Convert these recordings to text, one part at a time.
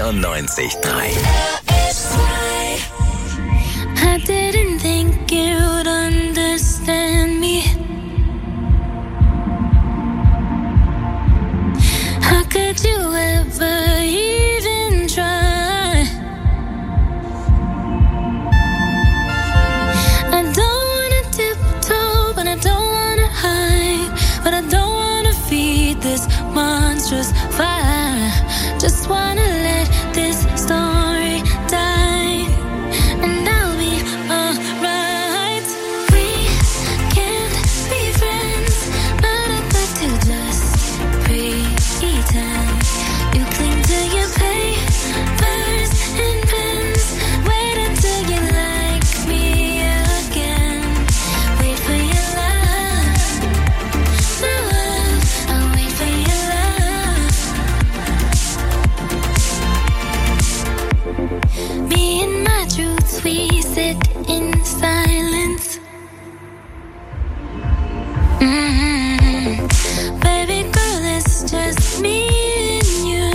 94.3. I didn't think you'd understand me. How could you ever even try? I don't wanna tiptoe, but I don't wanna hide. But I don't wanna feed this monstrous fire. Just wanna let this story die, and I'll be alright. We can't be friends, but I'd like to just pretend. You cling to your papers and pens. Wait until you like me again. Wait for your love, my love. I'll wait for your love. Me and my truths, we sit in silence. Baby girl, it's just me and you.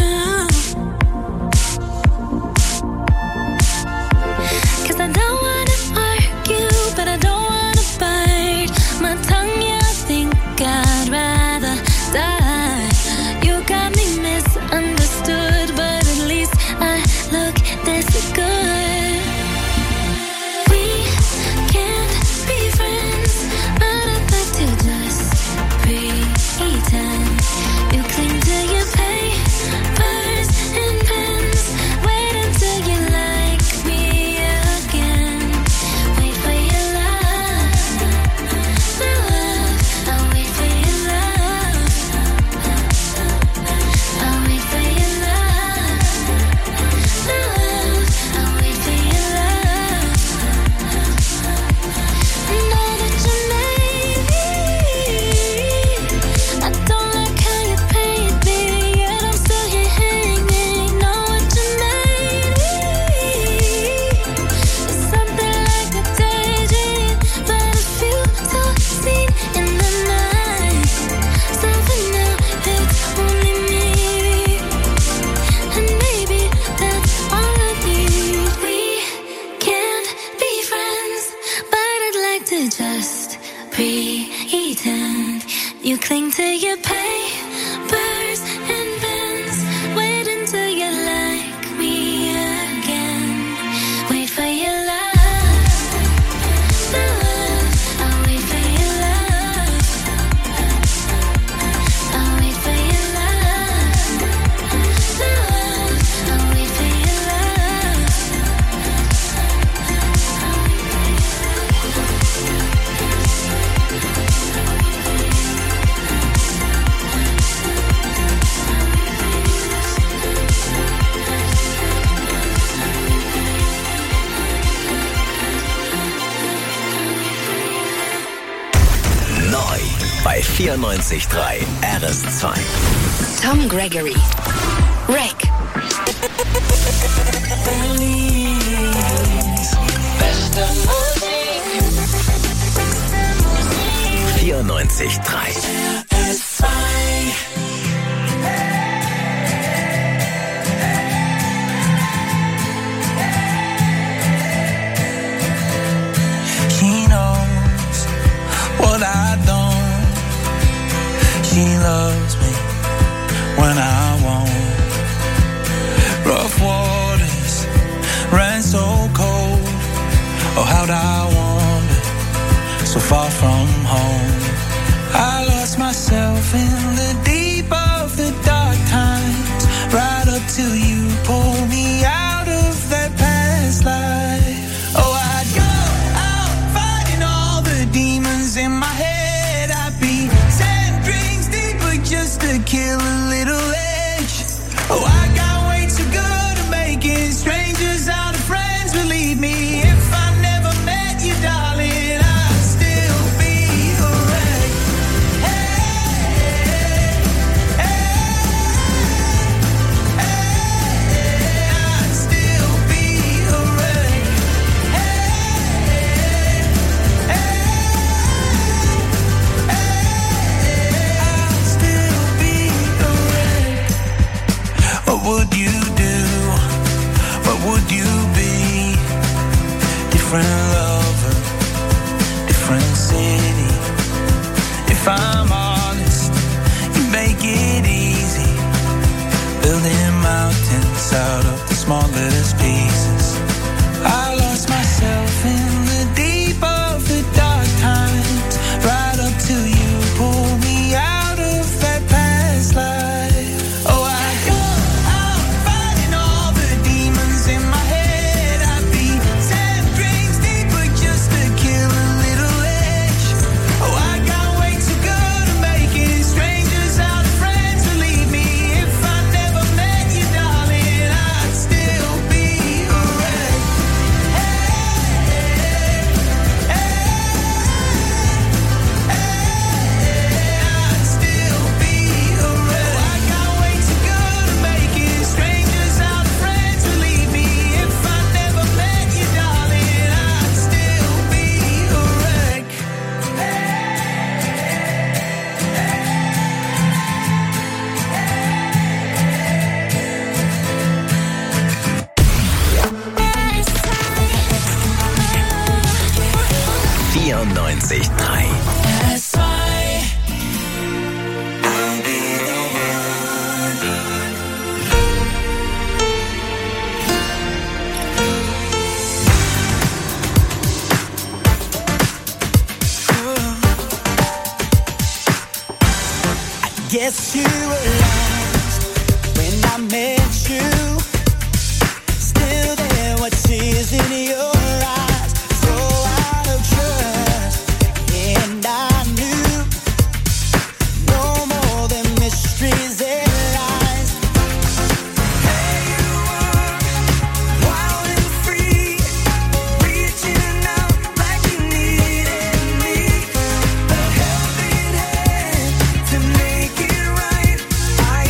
'Cause I don't wanna argue, but I don't wanna bite my tongue. Yeah, I think I'd rather die. You got me misunderstood, but at least I look this good. We can't be friends, but I'd like to just pretend. You cling to your papers and pens. Wait until you like me again. Wait for your love, my love. I'll wait for your love. I'll wait for your love, my love. I'll wait for your love. Know that you made me. I don't like how you paint me, yet I'm still here hanging. Know what you made me. It's something like a daydream, but a few so seen in the night. So for now, it's only me, and maybe that's all I need. We can't be friends, but I'd like to just pretend. You cling to your papers and pens. Wait until you like me again. Wait for your love, my love. I'll wait for your love. I'll wait for your love, my love. I'll wait for your love. Neu bei 94.3 RS2. Tom Gregory. Wreck. Beste Musik. 94.3. She knows what I don't. She loves me when I won't. Rough waters ran so cold. Oh, how'd I wander so far from home? I lost myself in the deep of the dark times, right up till you pulled me out of that past life. Oh, I'd go out fighting all the demons in my head. I'd be 10 drinks deeper just to kill a little edge. Oh, I got way too good at making strangers out of friends. Believe me, if I never met you, darling, I'd still be a wreck. Hey, hey, hey, I'd different city. If I'm honest, you make it easy, building mountains out of the smallest pieces. I lost myself in the deep of the dark times, right up till you pulled me out of that past life. Oh, I go out fighting all the demons in my head. I'd be 10 drinks deeper just to kill a little edge. Oh, I got way too good at making strangers out of friends. Believe me, if I never met you, darling, I'd still be a wreck. I'd still be a wreck. I got way too good at making strangers out of friends. Believe me, if I never met you, darling, I'd still be a wreck. Guess you were lost when I met you. Still there were tears in your eyes, so out of trust. And I knew no more than mysteries and lies. There you are, wild and free, reaching out like you needed me. A helping hand to make it right. I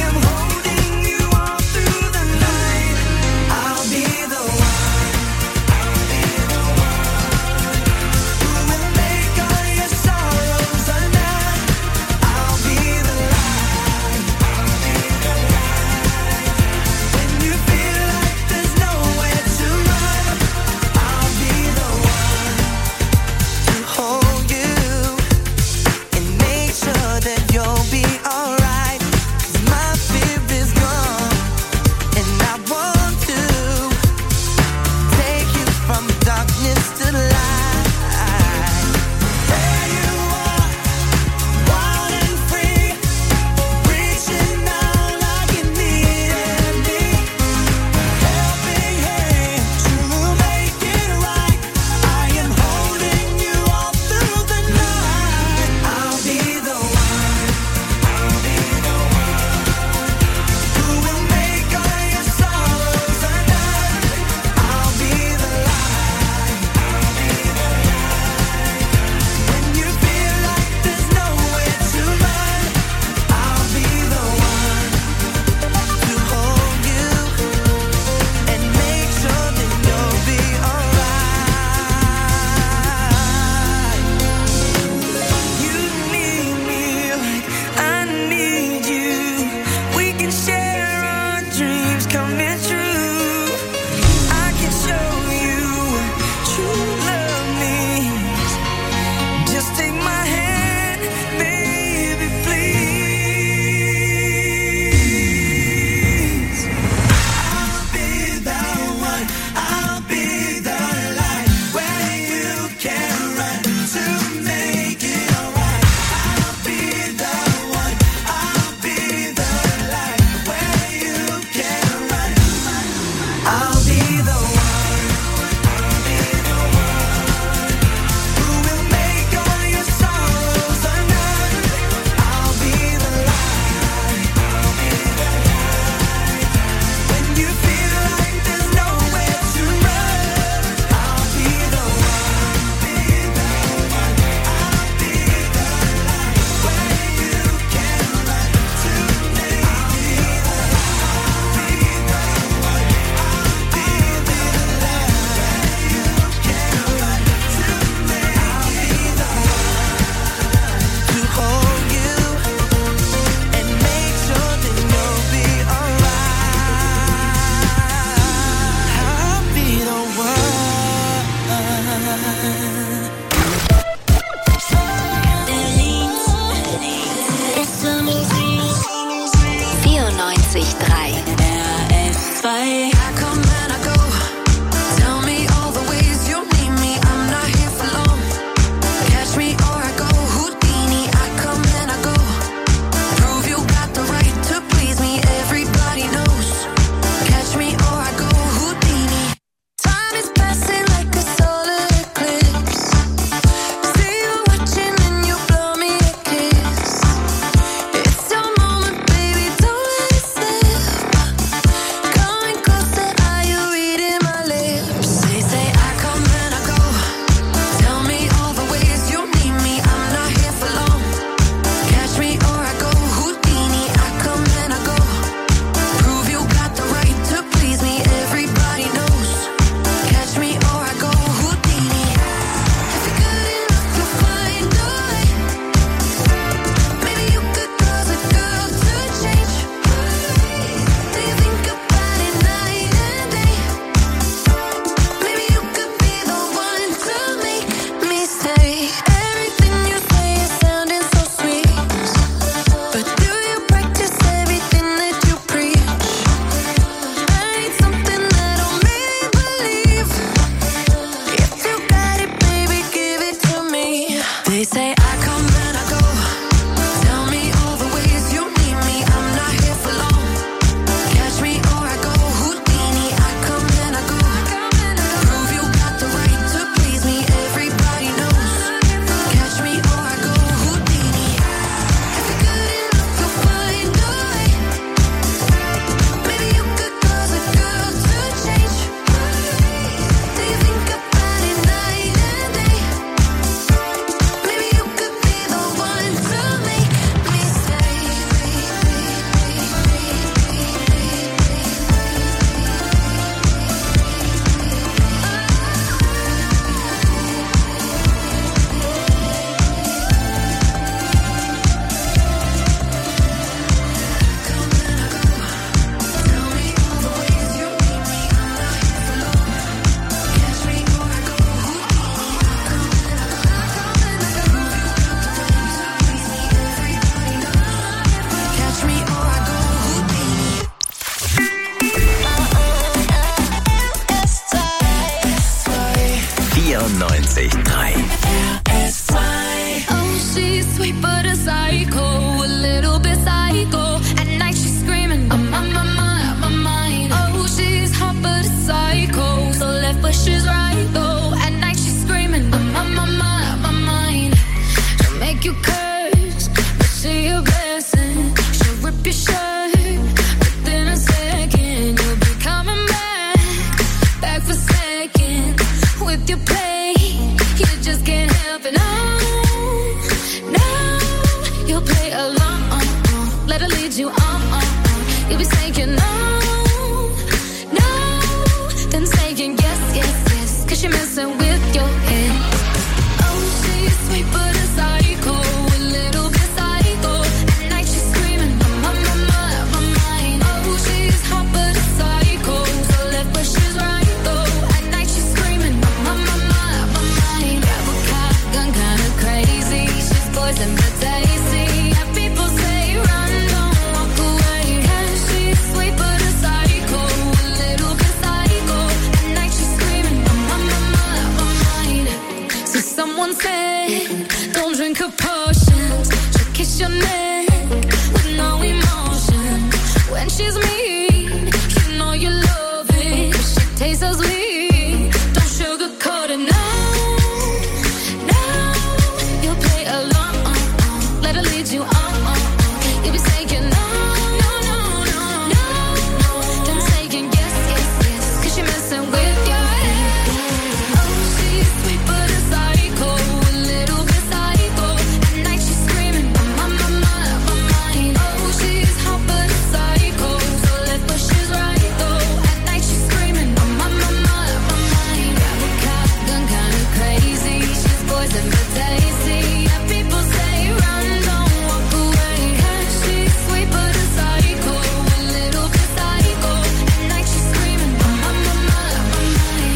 her lead you on. You'll be saying no, no, then saying yes, yes, yes, 'cause you're messing with your head. Oh, she's sweet but a psycho, a little bit psycho. At night she's screaming, my mind. Oh, she's hot but a psycho, so left but she's right though. At night she's screaming, my mind. Grab a cop, gun kinda crazy. She's poison but tasty. And people say run, don't walk away. And she's sweet but a psycho, a little bit psycho. At night she's screaming, my mind. So someone said, don't drink her potions. She'll kiss your neck with no emotion. When she's mean, you know you love it. She tastes so sweet, don't sugarcoat it, no, no. You'll play along, let her lead you on. You'll be saying no, no, no, no, no, no. Then saying yes, yes, yes, 'cause you're messing with your head. Oh, she's sweet but a psycho, a little bit psycho. At night she's screaming, my mind. Oh, she's hot but a psycho, so left but she's right though. At night she's screaming, my mind. Grab a cop, gun kinda crazy. She's poison but tasty. And people say run, don't walk away. 'Cause she's sweet but a psycho, a little bit psycho. At night she's screaming, my mind.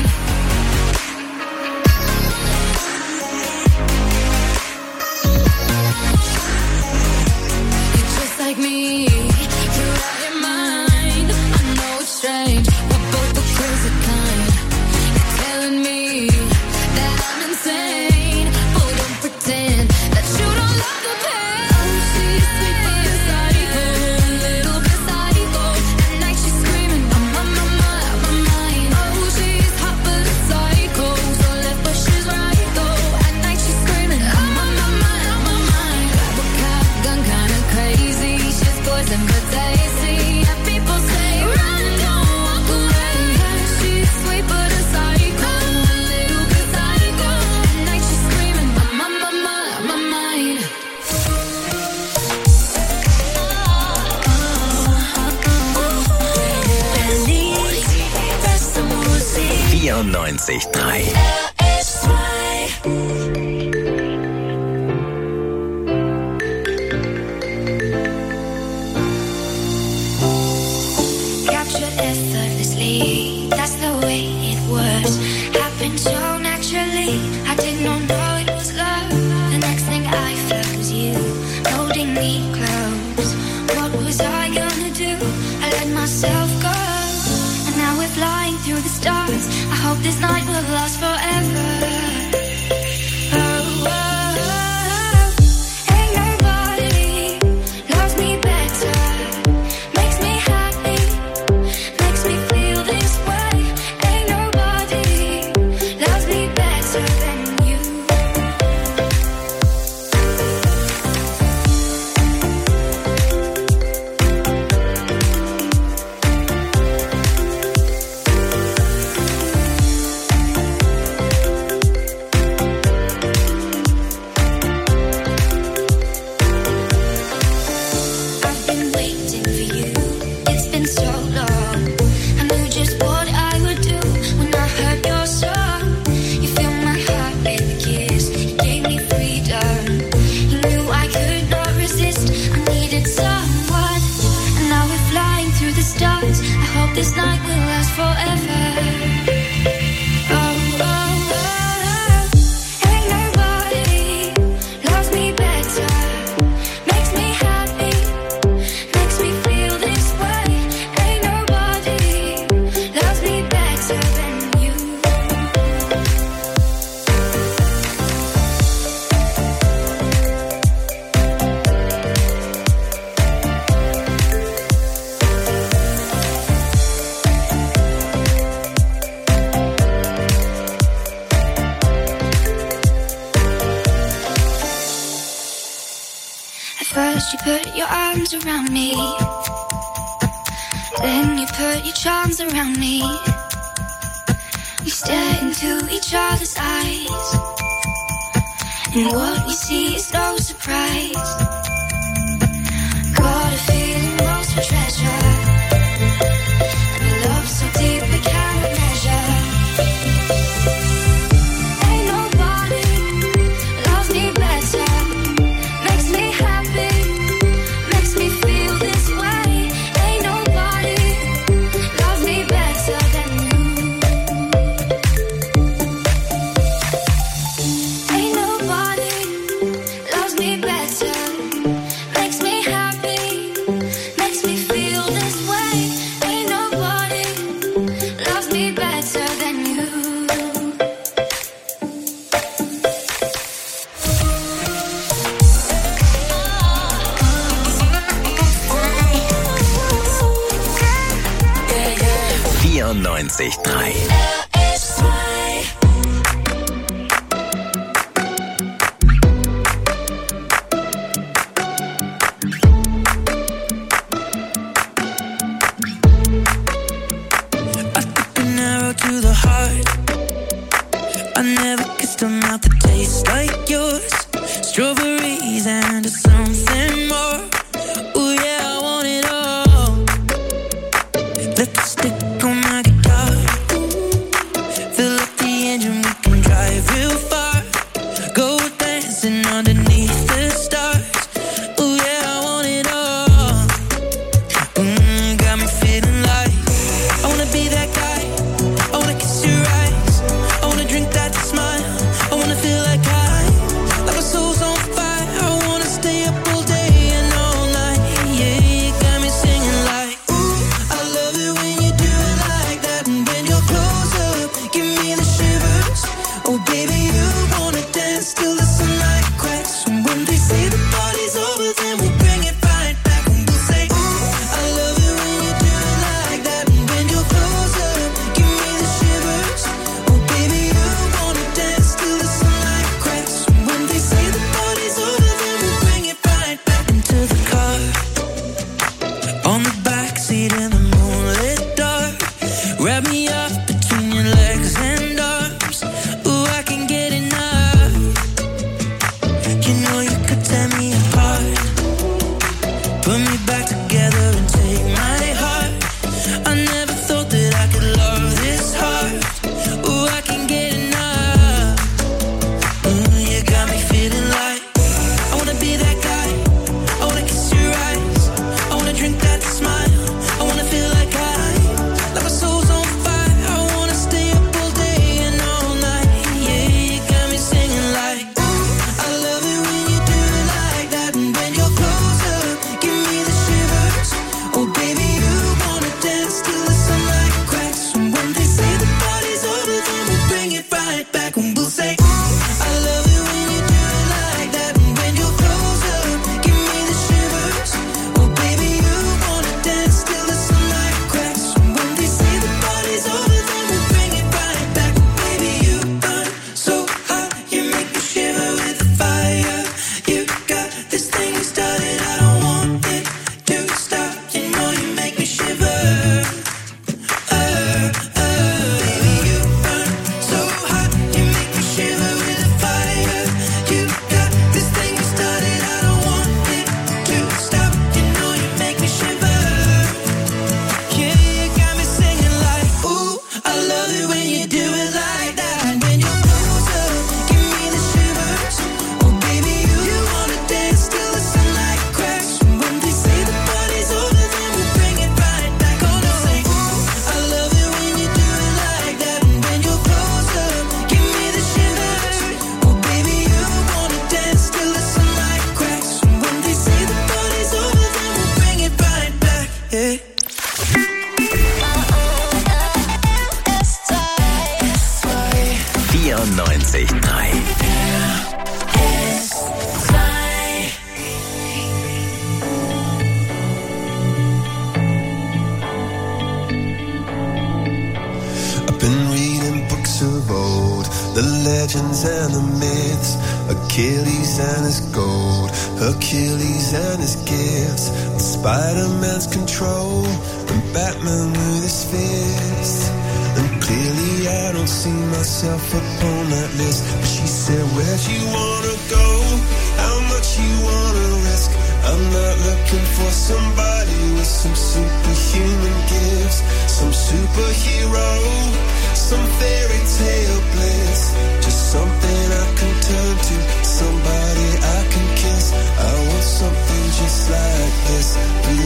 You're just like me, you're out your mind. I know it's strange, we're both the crazy kind. You're telling me that I'm insane, but don't pretend that you don't love the pain. Oh, she's sweet but a psycho, a little bit psycho. At night she's screaming, my mind. Oh, she's hot but a psycho, so left but she's right though. At night she's screaming, my mind. Grab a cop, gun kinda crazy. She's poison but tasty. And people say run, don't walk away. She's sweet but a psycho, a little bit psycho. At night she's screaming, my mind. Beste Musik. 94.3. Captured effortlessly, that's the way it was. Happened so naturally, I did not know it was love. The next thing I felt was you, holding me close. What was I gonna do? I let myself go. And now we're flying through the stars. I hope this night will last forever. Oh, oh, oh. Ain't nobody loves me better. Makes me happy, makes me feel this way. Ain't nobody loves me better than you. I've been waiting for you, it's been so long. I knew just what I would do when I heard your song. You filled my heart with a kiss, you gave me freedom. You knew I could not resist, I needed someone. And now we're flying through the stars. I hope this night will last forever. Oh, oh, oh. Ain't nobody loves me better. Makes me happy, makes me feel this way. Ain't nobody loves me better than you. At first you put your arms around me, then you put your charms around me. We stare into each other's eyes, and what we see is no surprise. Got a feeling 94.3. To the heart, I never kissed a mouth that tastes like yours. Strawberries and something more. Oh yeah, I want it all. Let the stick on my guitar. Fill up the engine, we can drive real far. Go dancing underneath the stars. Oh yeah, I want it all. Got me feeling like I wanna be that guy. Achilles and his gold, Achilles and his gifts, and Spider-Man's control, and Batman with his fists. And clearly I don't see myself upon that list. But she said, where'd you wanna go? How much you wanna risk? I'm not looking for somebody with some superhuman gifts, some superhero, some fairy tale bliss. Just something I can turn to, somebody I can kiss. I want something just like this.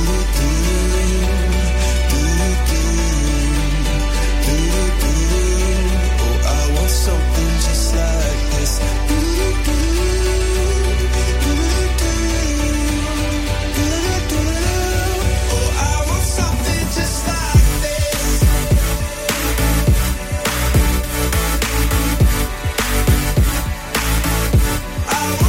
Oh, I want something just like this. Oh, I want something just like this. I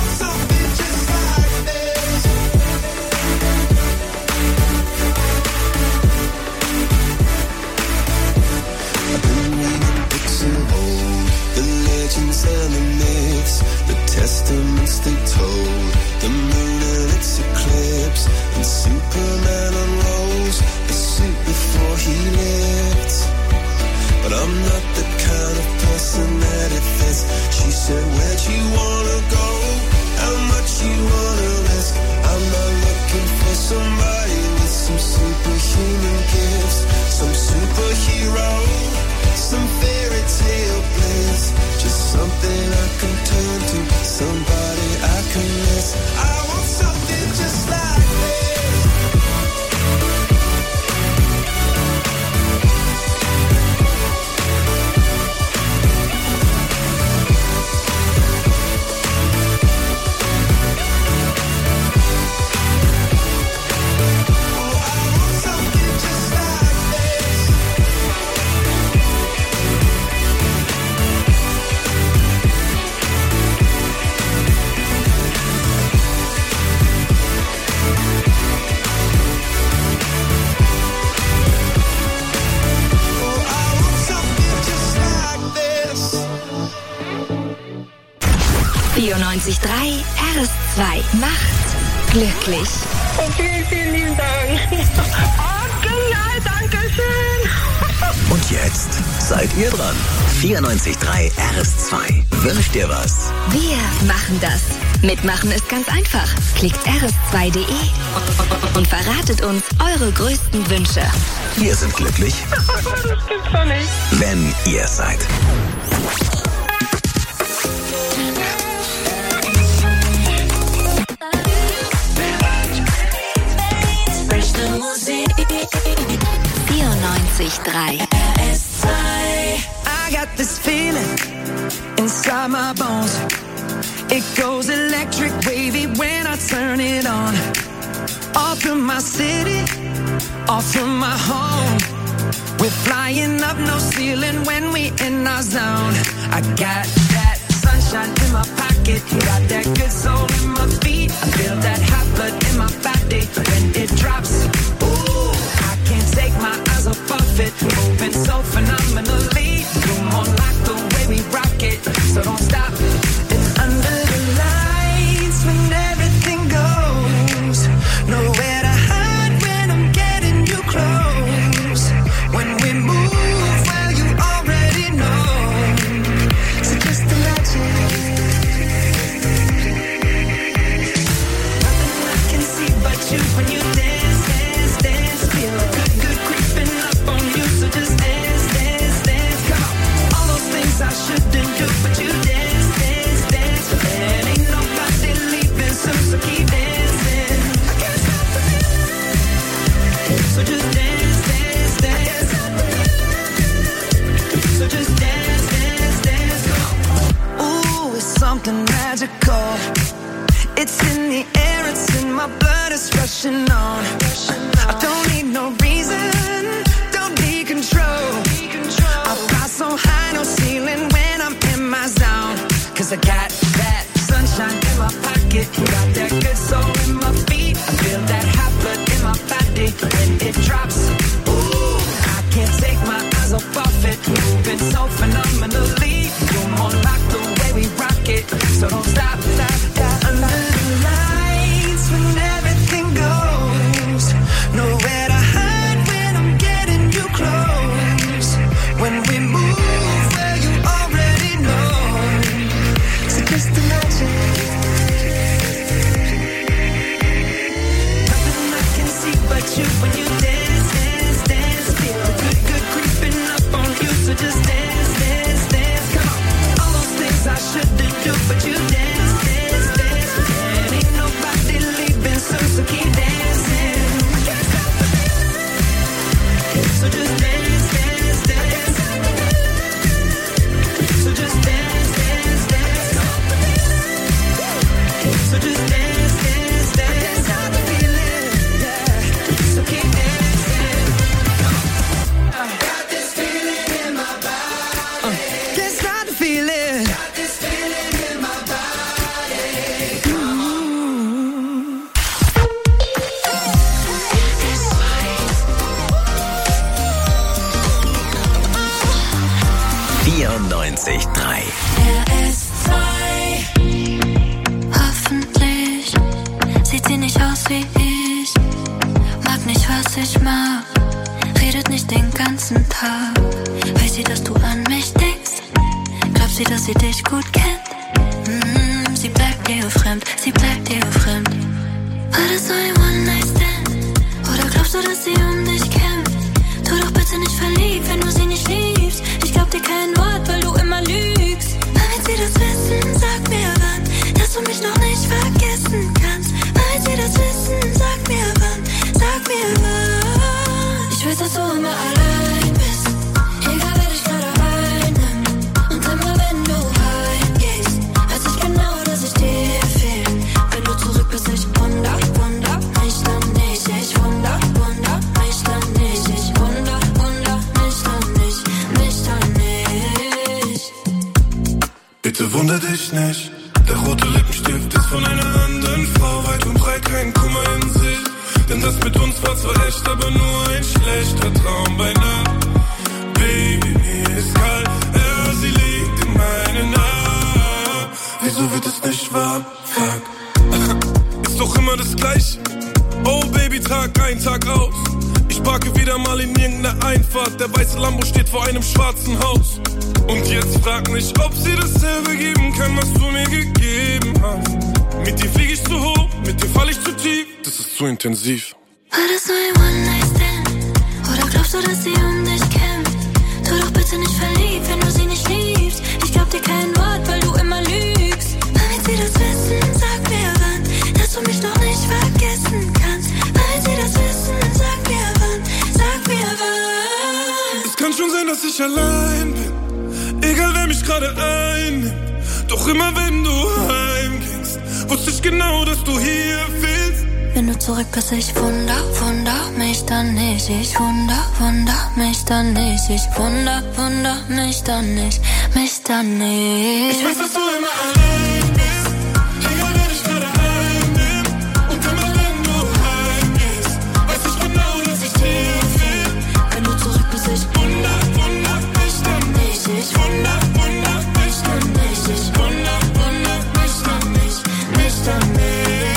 94.3 RS2 macht glücklich. Und vielen, vielen lieben Dank. Oh, genial, danke schön. Und jetzt seid ihr dran. 94.3 RS2 wünscht dir was. Wir machen das. Mitmachen ist ganz einfach. Klickt rs2.de und verratet uns eure größten Wünsche. Wir sind glücklich, Das gibt's doch nicht. wenn ihr es seid. Beste Musik. 94.3 RS2. I got this feeling inside my bones. It goes electric wavy when I turn it on. All through my city, all through my home. We're flying up, no ceiling when we in our zone. I got that sunshine in my pocket, got that good soul in my feet. I feel that hot blood in my body when it drops. Ooh, I can't take my eyes off of it, moving so phenomenally. You're more like the way we rock it, so don't stop. And under the lights when everything goes, nowhere to hide when I'm getting you close. When we move, well, you already know. So just imagine. Nothing I can see but you when you dance, dance, dance. Feel good, good creeping up on you. So just dance, dance, dance. Come on. All those things I shouldn't do, but you dance, dance, dance. And ain't nobody leaving soon, so keep dancing. I can't stop the feeling. So just dance, dance, dance. So just dance, dance, dance. Come on. Ooh, it's something magical. It's in the air, it's in my blood, it's rushing on. I don't need no reason, don't need control. I fly so high, no ceiling when I'm in my zone. Cause I got that sunshine in my pocket, got that good soul in my feet. I feel that hot blood in my body when it drops. Ooh, I can't take my eyes off it, moving so phenomenally. You're more like the way we rock it, so don't stop, stop, stop. Under the lights when everything goes, nowhere to hide when I'm getting you close. When we move, well, you already know. So just imagine. Nothing I can see but you when you dance, dance, dance. Feel good, good creeping up on you. So just dance, dance, dance. Come on. All those things I shouldn't do, but you dance, dance, dance. And ain't nobody leaving soon, so keep dancing. I can't stop the feeling. So just dance, dance, dance. So just dance, dance, dance. So just dance, dance, dance. Stop the feeling, yeah. So keep dancing. Got this feeling in my body. Can't stop the feeling. Got this feeling in my body. Ooh. 94.3 RS2. Hoffentlich sieht sie nicht aus wie ich. Mag nicht, was ich mag. Redet nicht den ganzen Tag. Weiß sie, dass du an mich denkst? Glaubt sie, dass sie dich gut kennt? Sie bleibt dir fremd, sie bleibt dir fremd. War das so ein One-Night-Stand? Oder glaubst du, dass sie um dich kämpft? Tu doch bitte nicht verliebt, wenn du sie nicht liebst. Ich glaub dir kein Wort, weil du immer lügst. Wann wird sie das wissen? Sag mir wann, dass du mich noch nicht vergessen kannst. Wann wird sie das wissen? Sag mir wann, sag mir wann. Ich weiß, dass du immer allein bist, egal wer dich gerade einnimmt. Und immer wenn du heimgehst, weiß ich genau, dass ich dir fehl. Wenn du zurück bist, ich wunder mich dann nicht. Ich wunder mich dann nicht. Ich wunder mich dann nicht. Bitte wunder dich nicht. Der rote Lippenstift ist von einer anderen Frau. Weit und breit kein Kummer in Sicht. Denn das mit uns war zwar echt, aber nur ein schlechter Traum bei Nacht. Baby, mir ist kalt, ja, sie liegt in meinen Armen. Wir wieso wird es nicht wahr? Fuck. Ist doch immer das Gleiche. Oh Baby, Tag ein, Tag aus. Ich parke wieder mal in irgendeiner Einfahrt. Der weiße Lambo steht vor einem schwarzen Haus. Und jetzt frag mich, ob sie dasselbe geben kann, was du mir gegeben hast. Mit dir flieg ich zu hoch, mit dir fall ich zu tief. Das ist zu intensiv. War das nur ein One-Night-Stand? Oder glaubst du, dass sie um dich kämpft? Tu doch bitte nicht verliebt, wenn du sie nicht liebst. Ich glaub dir kein Wort, weil du immer lügst. Damit sie das wissen, sag mir wann, dass du mich noch nicht vergessen kannst. Damit sie das wissen, sag mir wann, sag mir wann. Es kann schon sein, dass ich allein bin. Egal wer mich gerade einnimmt. Doch immer wenn du heimgingst, wusste ich genau, dass du hier fehlst. Wenn du zurück bist, ich wunder mich dann nicht. Ich wunder mich dann nicht. Ich wunder mich dann nicht. Mich dann nicht. Ich weiß, dass du immer allein bist. Egal wer dich gerade einnimmt. Und immer wenn du heimgehst, weiß ich genau, dass ich hier fehl. Wenn du zurück bist, ich wunder mich dann nicht. Ich wunder mich dann nicht. Ich wunder mich dann nicht. Mich dann nicht.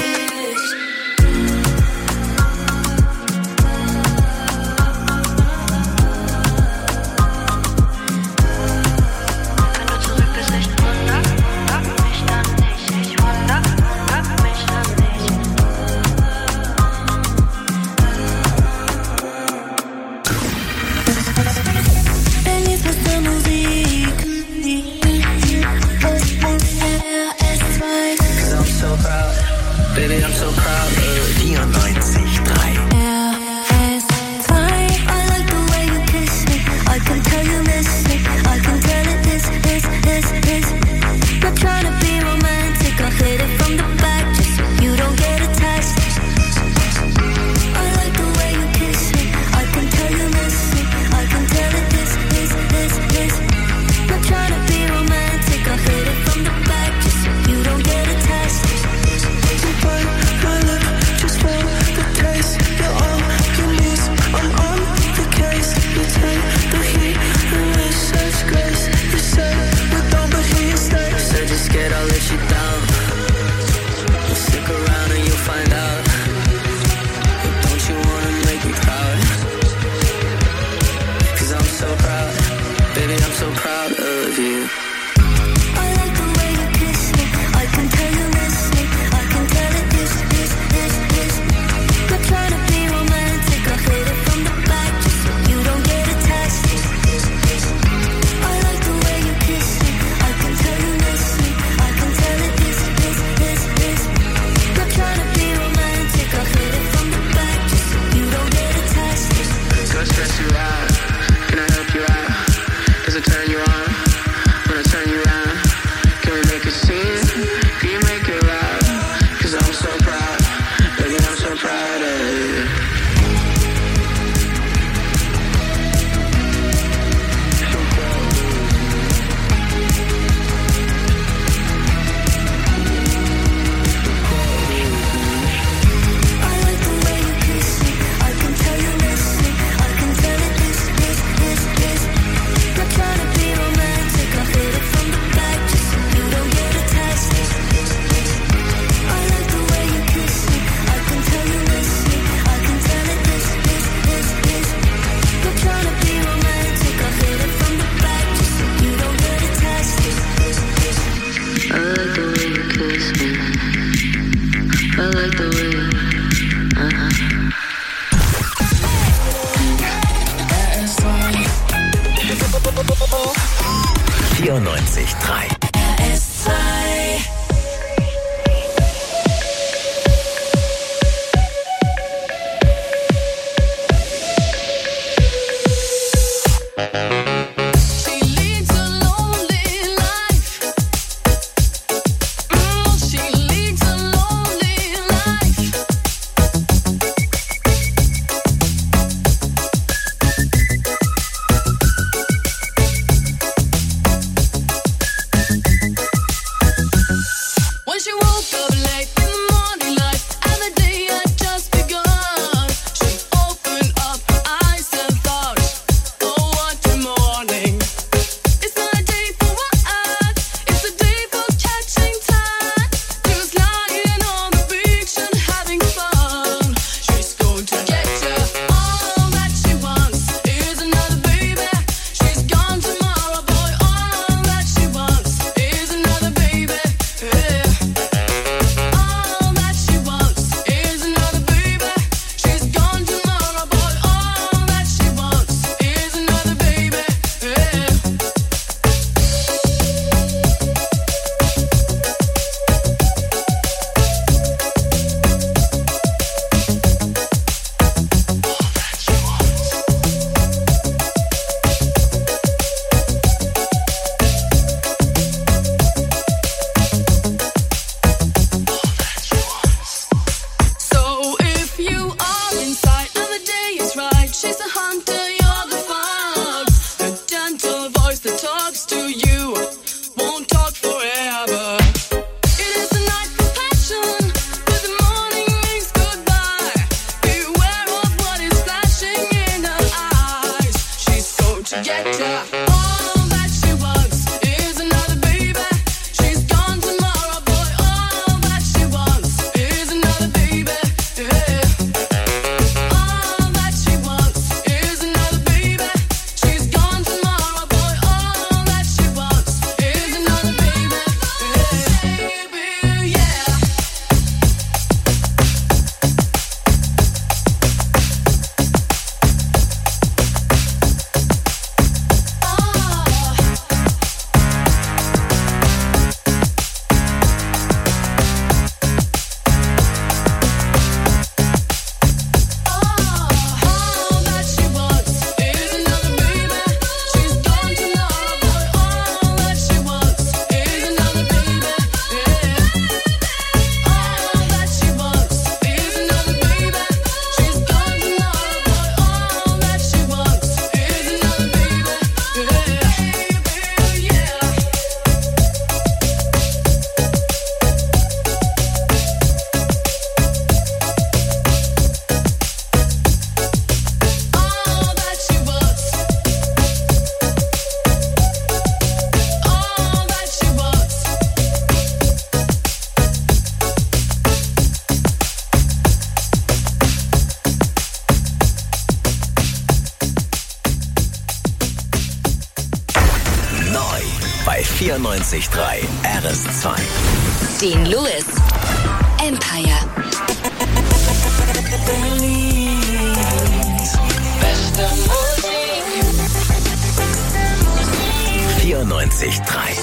Baby, I'm so proud of 94.3. RS2, I like the way you kiss me. I can tell you miss me. I can tell it is. Not trying to be romantic, I'll hit it from the back just so you don't get attached. I like the way you kiss me. I can tell you miss me. I can tell it is. Not trying to be romantic, I'll hit it from the back just so you don't get attached. My lip just for the taste. You're all you need. I'm on the case. You take the heat and with such grace. You say we don't, but here you stay. Said you're scared I'll let you down. Well, stick around and you'll find out. But don't you wanna make me proud? 'Cause I'm so proud. Baby, I'm so proud of you. I like the way you kiss me. I can tell you miss me. I can tell it is. Not trying to be romantic, I'll hit it from the back just so you don't get attached. I like the way you kiss me. I can tell you miss me. I can tell it is. Not trying to be romantic, I'll hit it from the back just so you don't get attached. Gonna stress you out. Can I help you out? Does it turn you on? When I turn you around, can we make a scene? Can you make it loud? 'Cause I'm so proud. Baby, I'm so proud of you. I like the way you kiss me. I can tell you miss me. I can tell it is. Not trying to be romantic, I'll hit it from the back just so you don't get attached. I like the way you kiss me. I can tell you miss me. I can tell it is. Not trying to be romantic, I'll hit it from the back just so you don't get attached. I like the way you kiss me. I like the way. 94.3. 94.3 RS2. Dean Lewis, Empire. Beste Musik. 94.3.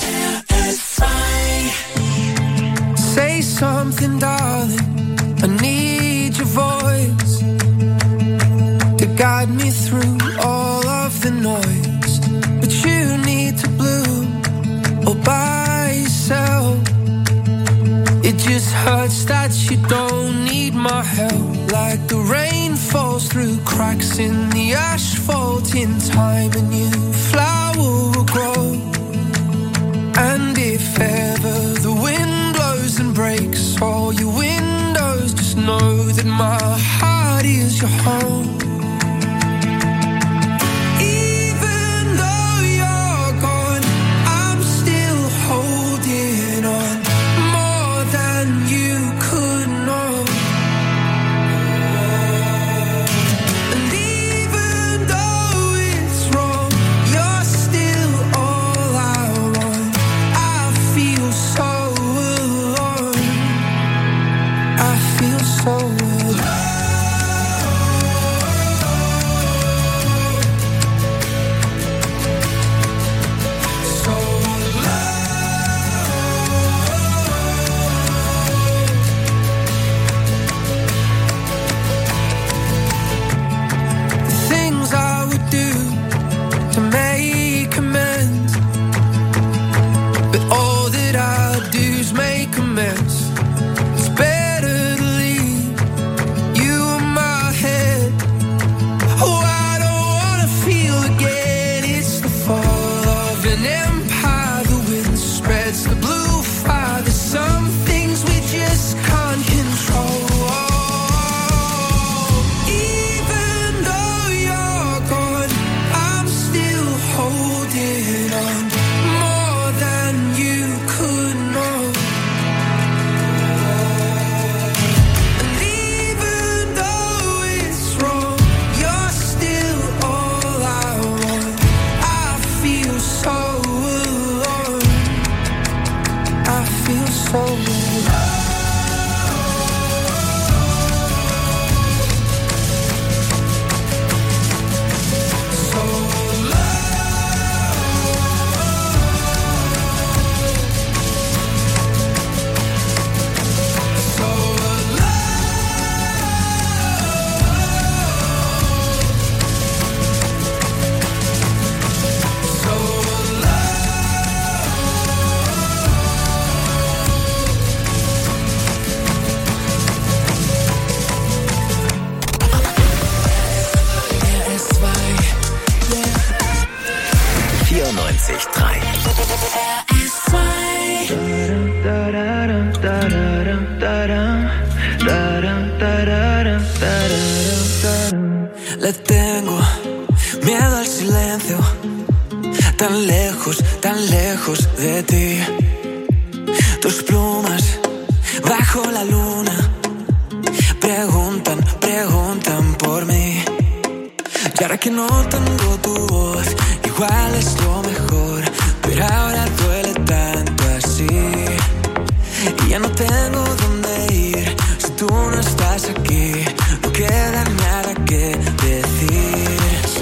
Say something, darling. I need your voice to guide me through all of the noise. But you need to bloom all by yourself. It just hurts that you don't need my help. Like the rain falls through cracks in the asphalt. In time a new flower will grow. And if ever the wind blows and breaks all your windows, just know that my heart is your home. Even though you're gone, I'm still holding on more than you could know. And even though it's wrong, you're still all I want. I feel so alone. I feel so alone. So the things I would do to make amends, but all that I do is make a mess. It's better to leave you in my head. Oh, I don't wanna feel again. It's the fall of an empire. The wind spreads the blue fire. There's some things we just can't control. Even though you're gone, I'm still holding on more than you could know. And even though it's wrong, you're still all I want. I feel so alone. I feel so alone. So le tengo miedo al silencio, tan lejos de ti. Tus plumas bajo la luna preguntan por mí. Y ahora que no tengo tu voz, igual es lo mejor, pero ahora duele tanto así. Y ya no tengo dónde ir si tú no estás aquí. No queda nada que decir.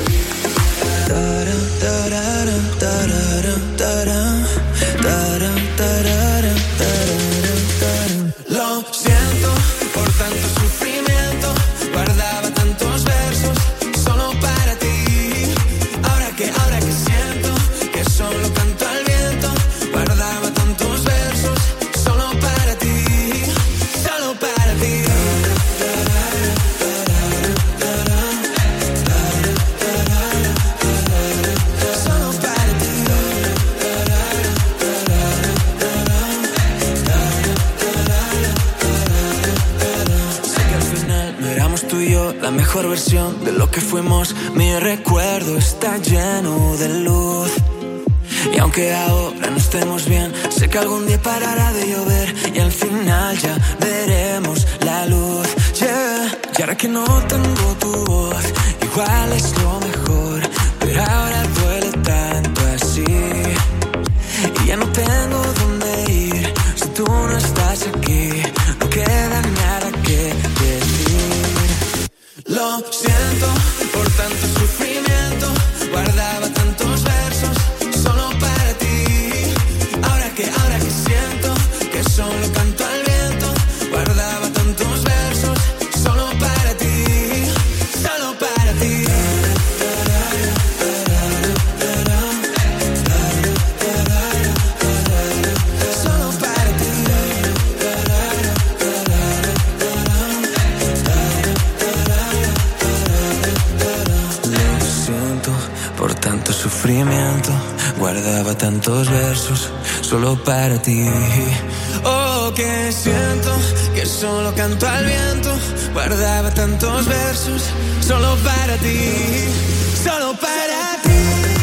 Lo siento por tanto sufrimiento. Guardaba tantos versos solo para ti. Ahora que siento que solo canto al viento. Guardaba tantos versos solo para ti. Solo para ti. Solo para ti. Sé que al final no éramos tú y yo la mejor versión de lo que fuimos. Mi recuerdo está lleno de luz. Y aunque ahora no estemos bien, sé que algún día parará de llover y al final ya veremos la luz. Yeah. Y ahora que no tengo tu voz, igual es lo mejor, pero ahora duele tanto así. Y Ya no tengo dónde ir si tú no estás aquí. No queda nada que decir. Lo siento por tanto sufrimiento. Guardaba tantos versos solo para ti. Ahora que siento que solo canto al viento. Guardaba tantos versos solo para ti. Solo para ti. Solo para ti. Lo siento por tanto sufrimiento. Guardaba tantos versos solo para ti. Oh, que siento que solo canto al viento. Guardaba tantos versos solo para ti. Solo para ti.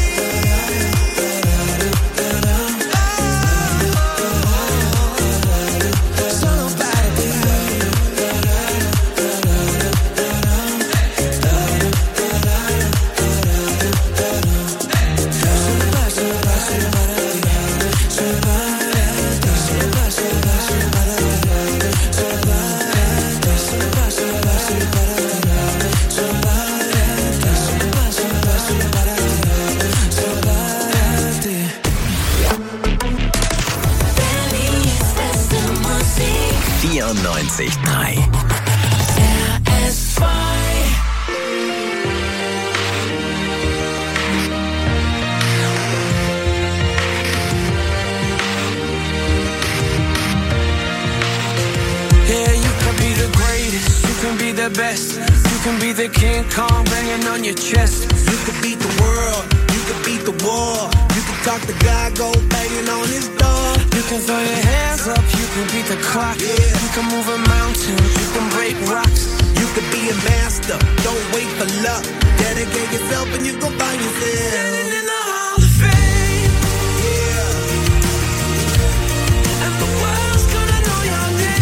Best. You can be the King Kong banging on your chest. You could beat the world, you could beat the war. You can talk to God, go banging on his door. You can throw your hands up, you can beat the clock. Yeah. You can move a mountain, you can break rocks. You could be a master, don't wait for luck. Dedicate yourself and you gon' find yourself standing in the Hall of Fame. Yeah. And the world's gonna know your name.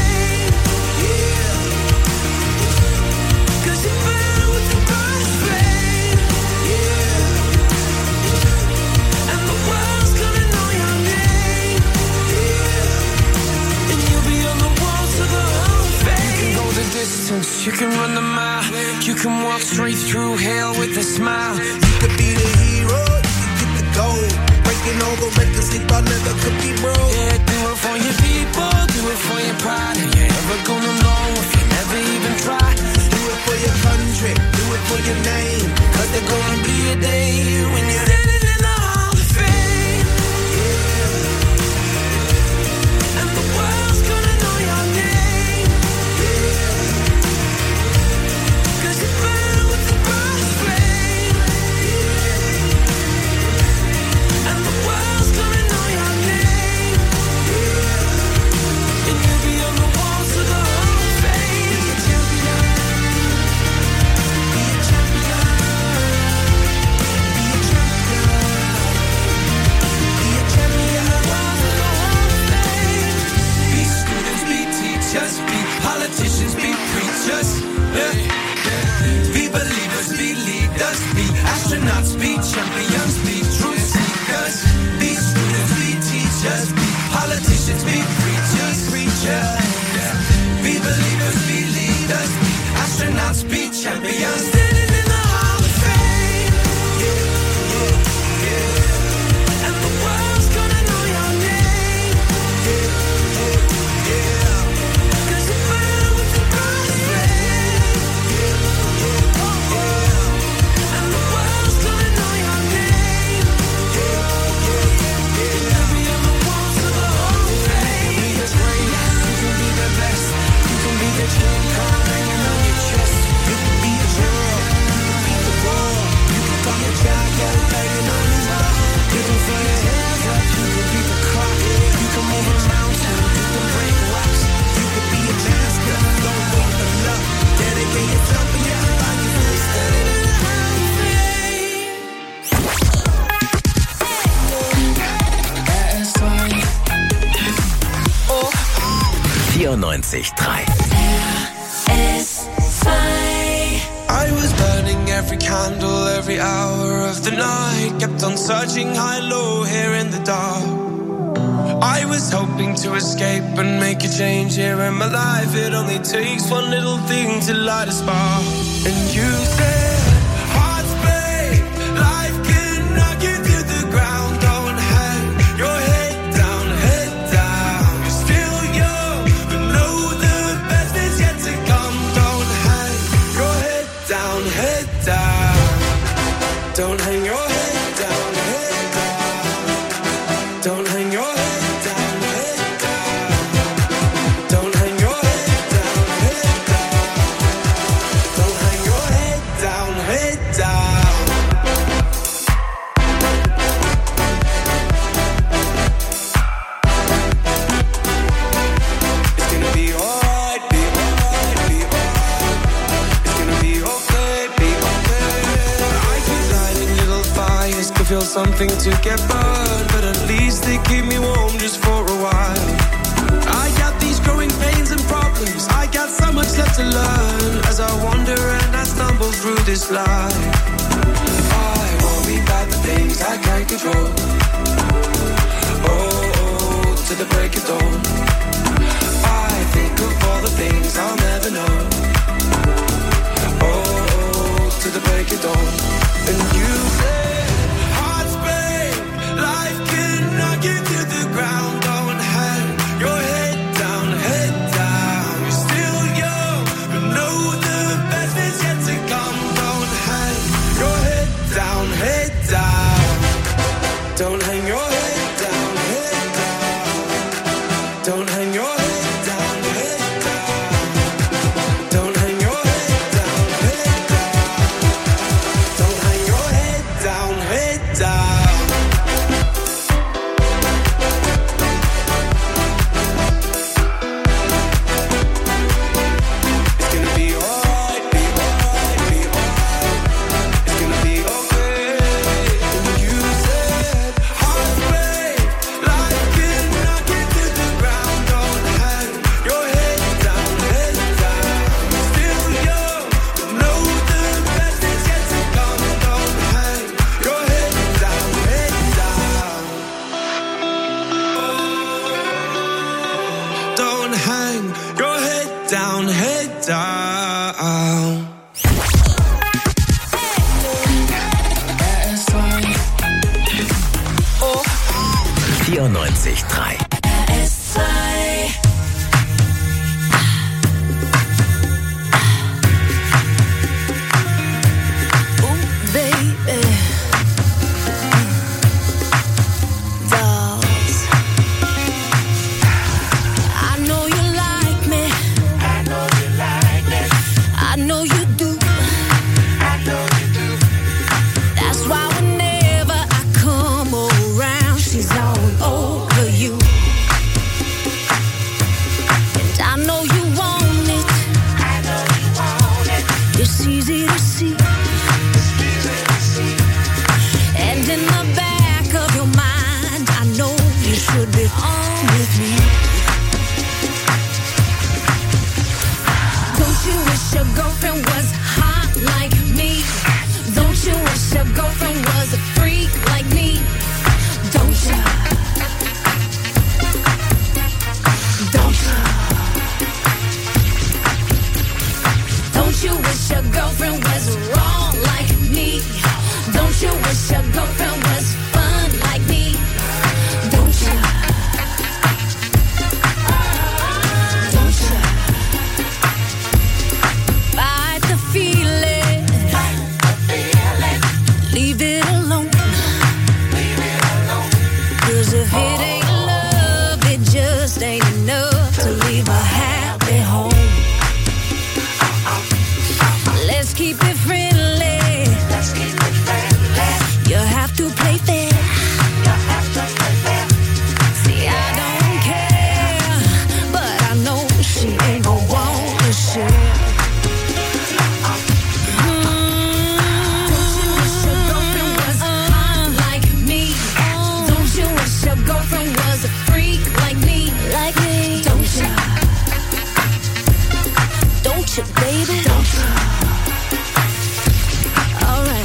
You can run the mile. You can walk straight through hell with a smile. You could be the hero, you can get the gold. Breaking all the records they thought never could be broke. Yeah, do it for your people, do it for your pride. Are you ever gonna know if you never even try? Do it for your country, do it for your name. Cause there's gonna be a day when you're standing in the Hall of Fame. Yeah. And the world's gonna know your name. Politicians be preachers, yeah. Be believers, be leaders, be astronauts, be champions, be truth seekers. Be students, be teachers, be politicians, be preachers, yeah. Be believers, be leaders, be astronauts, be champions. Standing in the Hall of Fame, yeah, yeah, yeah. And the world's gonna know your name, yeah, yeah, yeah. I was burning every candle, every hour of the night. Kept on searching high, low, here in the dark. I was hoping to escape and make a change here in my life. It only takes one little thing to light a spark. And you said, hearts break, life can knock you to the ground. Don't hang your head down, head down. You're still young, but know the best is yet to come. Don't hang your head down, head down. Don't hang your head down, head down. Don't hang your head. Feel something to get burned, but at least they keep me warm just for a while. I got these growing pains and problems. I got so much left to learn as I wander and I stumble through this life. I worry about the things I can't control. Oh, to the break of dawn. I think of all the things I'll never know. Oh, to the break of dawn. And you say life can knock you to the ground. Don't hang your head down, head down. You're still young, but know the best is yet to come. Don't hang your head down, head down. Don't hang your head down, head down. Don't hang your head down, head down. Don't hang your head down, head down. Don't hang your head down, head down. Down, head down. Oh. 94.3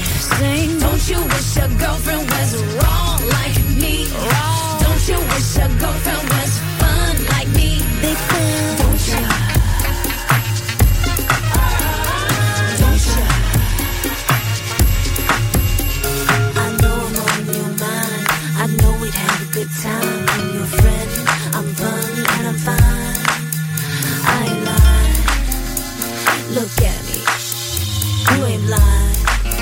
Don't you wish your girlfriend was wrong like me? Wrong. Don't you wish your girlfriend was fun like me. Big fan. Don't you? Don't you? I know I'm on your mind. I know we'd have a good time. I'm your friend. I'm fun and I'm fine. I ain't lying. Look at me. You ain't blind.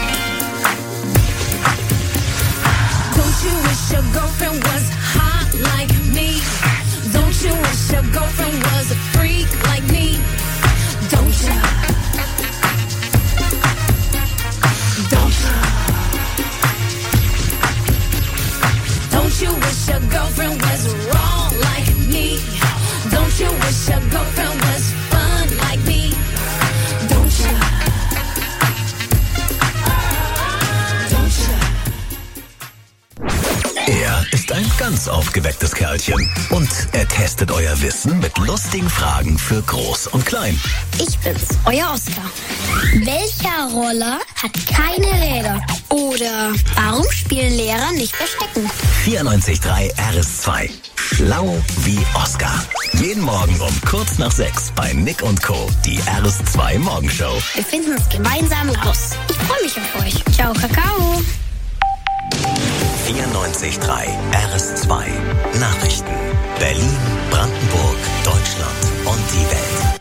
Don't you wish your girlfriend was hot like me? Don't you wish your girlfriend was a freak like me? Don't you? Don't you? Don't you wish your girlfriend was wrong like me? Don't you wish your girlfriend was fun like me? Don't you? Don't you? Er ist ein ganz aufgewecktes Kerlchen und er testet euer Wissen mit lustigen Fragen für Groß und Klein. Ich bin's, euer Oskar. Welcher Roller hat keine Räder? Oder warum spielen Lehrer nicht Verstecken? 94.3 RS2. Schlau wie Oscar. Jeden Morgen um kurz nach 6 bei Nick und Co. Die RS2 Morgenshow. Wir finden es gemeinsam raus. Ich freue mich auf euch. Ciao, Kakao. 94.3 RS2 Nachrichten. Berlin, Brandenburg, Deutschland und die Welt.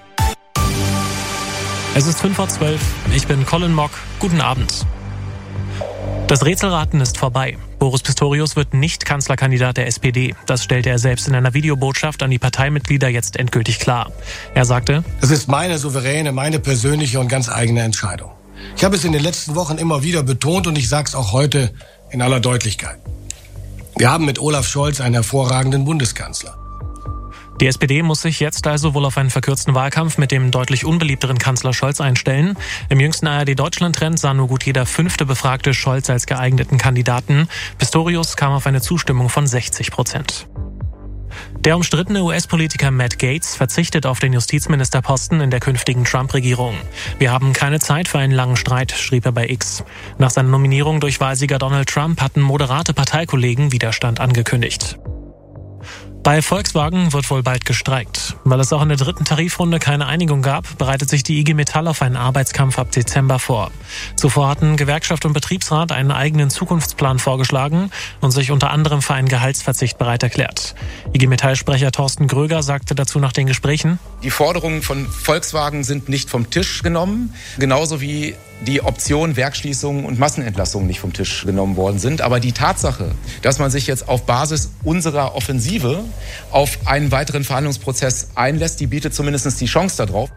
Es ist 5:12 Ich bin Colin Mock. Guten Abend. Das Rätselraten ist vorbei. Boris Pistorius wird nicht Kanzlerkandidat der SPD. Das stellte er selbst in einer Videobotschaft an die Parteimitglieder jetzt endgültig klar. Er sagte: Es ist meine souveräne, meine persönliche und ganz eigene Entscheidung. Ich habe es in den letzten Wochen immer wieder betont und ich sage es auch heute in aller Deutlichkeit. Wir haben mit Olaf Scholz einen hervorragenden Bundeskanzler. Die SPD muss sich jetzt also wohl auf einen verkürzten Wahlkampf mit dem deutlich unbeliebteren Kanzler Scholz einstellen. Im jüngsten ARD-Deutschland-Trend sah nur gut jeder 5. Befragte Scholz als geeigneten Kandidaten. Pistorius kam auf eine Zustimmung von 60%. Der umstrittene US-Politiker Matt Gaetz verzichtet auf den Justizministerposten in der künftigen Trump-Regierung. Wir haben keine Zeit für einen langen Streit, schrieb er bei X. Nach seiner Nominierung durch Wahlsieger Donald Trump hatten moderate Parteikollegen Widerstand angekündigt. Bei Volkswagen wird wohl bald gestreikt. Weil es auch in der 3. Tarifrunde keine Einigung gab, bereitet sich die IG Metall auf einen Arbeitskampf ab Dezember vor. Zuvor hatten Gewerkschaft und Betriebsrat einen eigenen Zukunftsplan vorgeschlagen und sich unter anderem für einen Gehaltsverzicht bereit erklärt. IG Metall-Sprecher Thorsten Gröger sagte dazu nach den Gesprächen: Die Forderungen von Volkswagen sind nicht vom Tisch genommen, genauso wie die Option Werksschließungen und Massenentlassungen nicht vom Tisch genommen worden sind. Aber die Tatsache, dass man sich jetzt auf Basis unserer Offensive auf einen weiteren Verhandlungsprozess einlässt, die bietet zumindest die Chance darauf.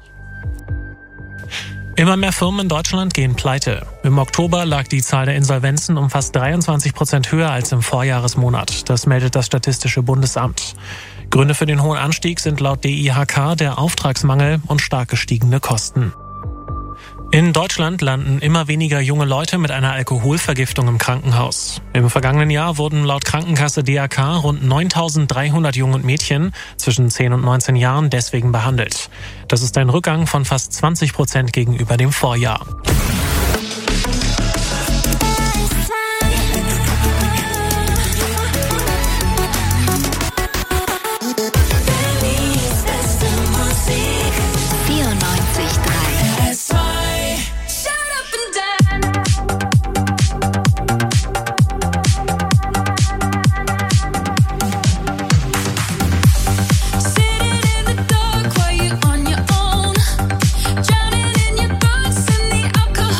Immer mehr Firmen in Deutschland gehen pleite. Im Oktober lag die Zahl der Insolvenzen um fast 23% höher als im Vorjahresmonat. Das meldet das Statistische Bundesamt. Gründe für den hohen Anstieg sind laut DIHK der Auftragsmangel und stark gestiegene Kosten. In Deutschland landen immer weniger junge Leute mit einer Alkoholvergiftung im Krankenhaus. Im vergangenen Jahr wurden laut Krankenkasse DRK rund 9.300 Jungen und Mädchen zwischen 10 und 19 Jahren deswegen behandelt. Das ist ein Rückgang von fast 20% gegenüber dem Vorjahr. Alcohol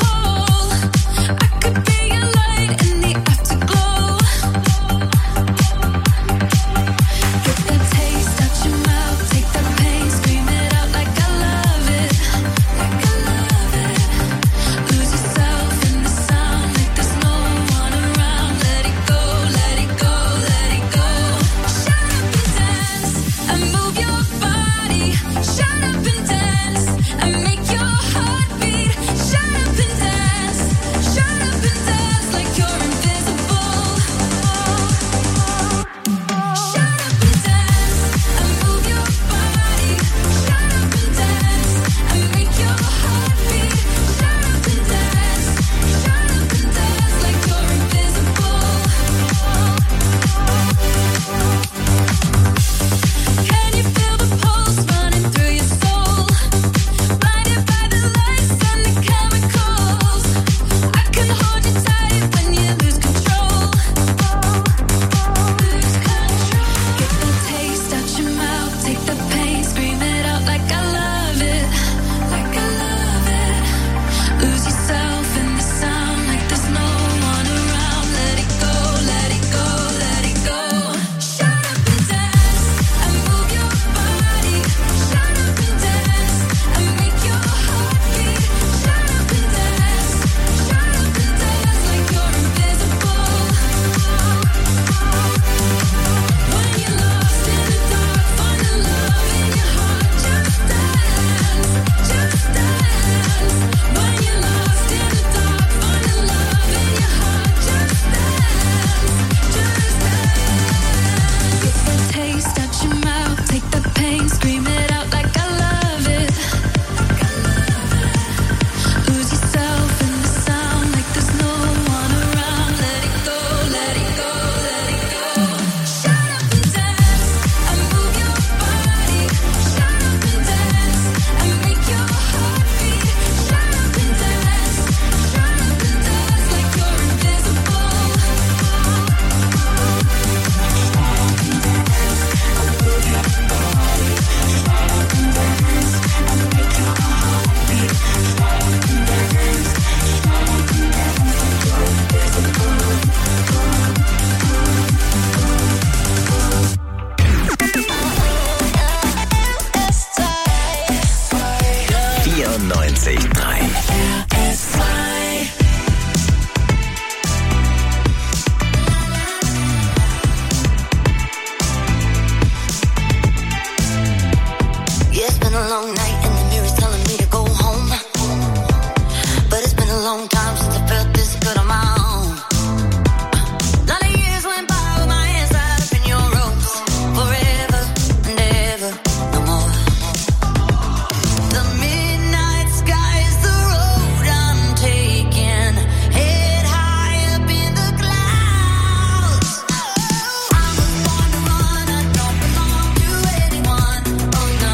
94,3. Yeah, it's been a long night and the mirror's telling me to go home. But it's been a long time since I felt this good on my own. Lot of years went by with my hands tied up in your ropes. Forever and ever, no more. The midnight sky is the road I'm taking. Head high up in the clouds. I was born to run, I don't belong to anyone. Oh no.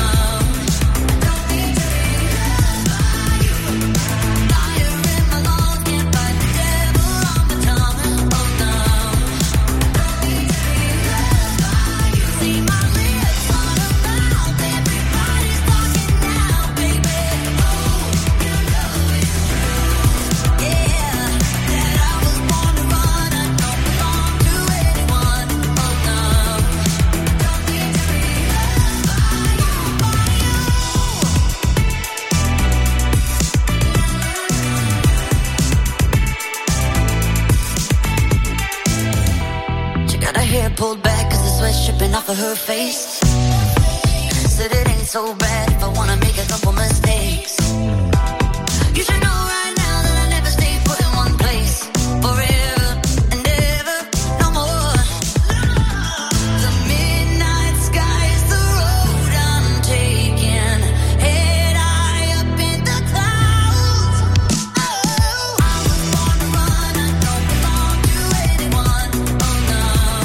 Pulled back cause the sweat's dripping off of her face. Said it ain't so bad if I wanna make a couple mistakes. You should know right now that I never stay put in one place. Forever and ever, no more. The midnight sky is the road I'm taking. Head high up in the clouds. Oh, I was born to run, I don't belong to anyone. Oh no.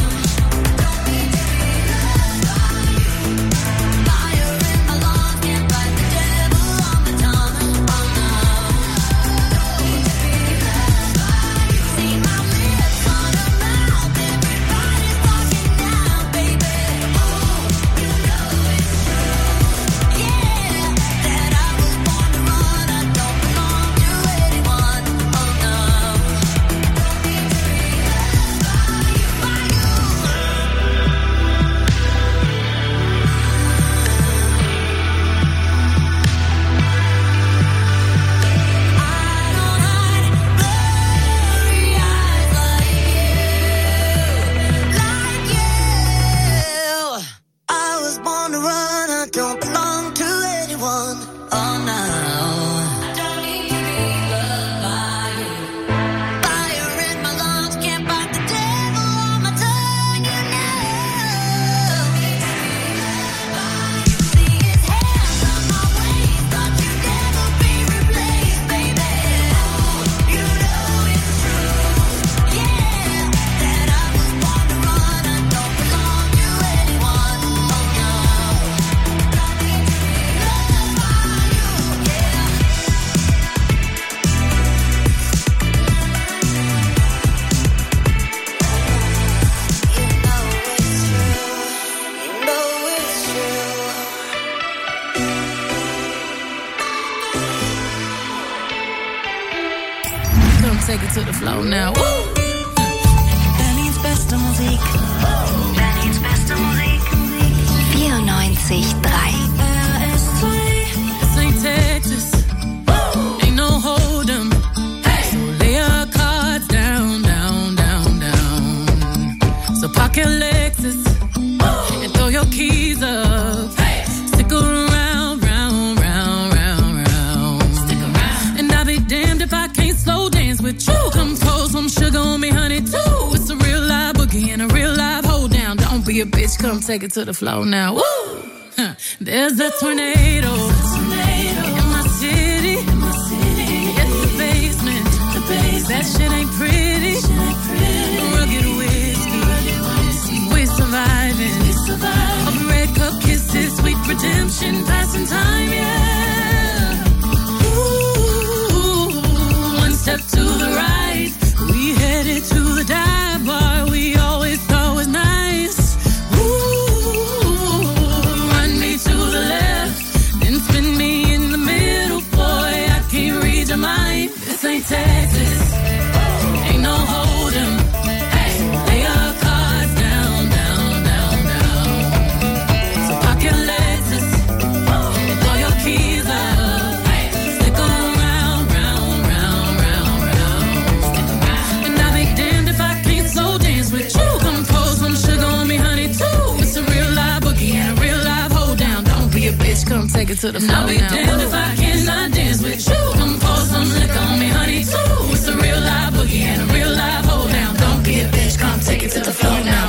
Take it to the floor now. Berlins beste Musik. Berlins beste Musik. 94,3. This ain't Texas. Ain't no hold 'em. So lay your cards down, down, down, down. So park your Lexus and throw your keys up. Stick around, round, round, round, round. Stick around. And I'll be damned if I can't slow dance with you. Come pour some sugar on me, honey, too. It's a real live boogie and a real live hold down. Don't be a bitch, come take it to the floor now. Woo! Huh. There's a tornado in my city. It's the basement. That shit ain't pretty. Rugged whiskey. We're surviving. Of red cup kisses, sweet redemption, passing time, yeah. Ooh, one step to the right, we headed to the dive bar we always thought was nice. Ooh, run me to the left, then spin it to the floor. I'll be damned if I cannot dance with you. Come pour some liquor on me, honey, too. It's a real live boogie and a real live hold down. Don't be a bitch, come take it to the floor now.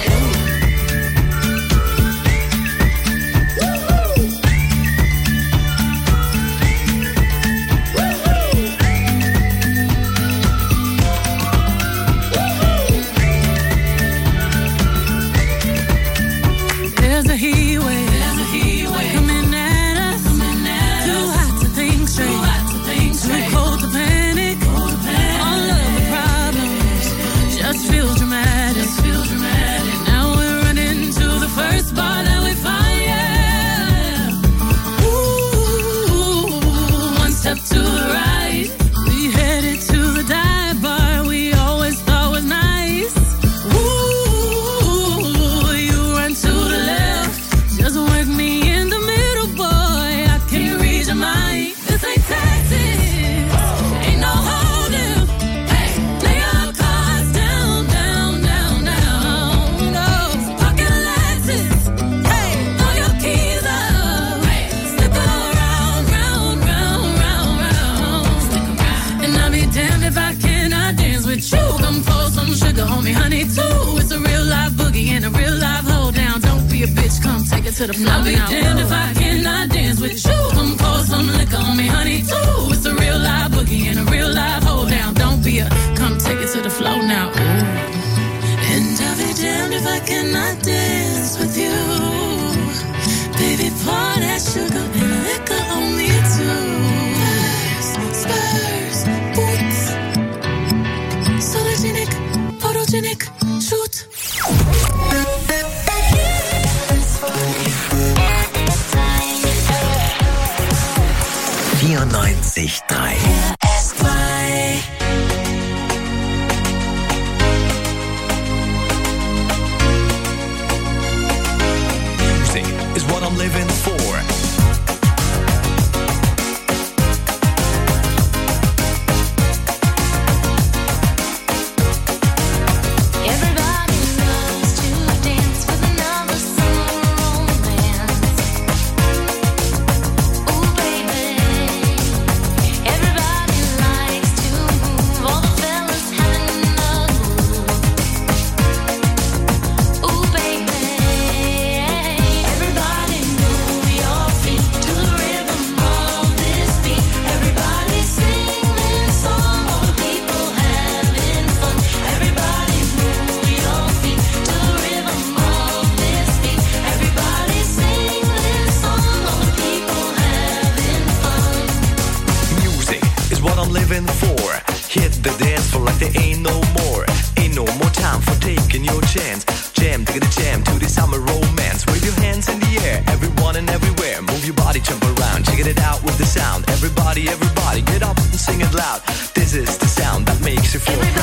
There's a heat wave coming at us. Too hot to think straight, too cold to panic. All of the problems just feel dramatic. Now we're running to the first bar that we find. Yeah. Ooh, one step to the right, we headed to the dive bar we always thought was nice. Ooh, you run to the left, just work me in the middle, boy. I can't read your mind. This ain't Texas, ain't no holding. Hey, lay your cards down, down, down, down. No, pocket Lexus. Hey, throw your keys up. Hey, slip around, round, round, round, round. And I'll be damned if I cannot dance with you. Come pour some sugar on me, honey, too. It's a real live boogie and a real live hold down. Don't be a bitch, come take it to the floor. I'll be damned if I cannot dance with you. Come pour some liquor on me, honey, too. It's a real live boogie and a real live hold down. Don't be a, come take it to the floor now. And I'll be damned if I cannot dance with you. Baby, pour that sugar and liquor on me too. Spurs, boots, sologenic, photogenic, shoot. 94.3 Music is what I'm living for. Everybody loves to dance with another summer romance. Ooh, baby. Everybody likes to move. All the fellas having a groove. Ooh, baby. Everybody move your feet to the rhythm of this beat. Everybody sing this song. All the people having fun. Everybody move your feet to the rhythm of this beat. Everybody sing this song. All the people having fun. Music is what I'm living for. Hit the dance floor like there ain't no more. Ain't no more time for taking your chance. Jam, take the jam to the summer romance. Wave your hands in the air, everyone and everywhere. Move your body, jump around, check it out with the sound. Everybody, everybody, get up and sing it loud. This is the sound that makes you feel proud.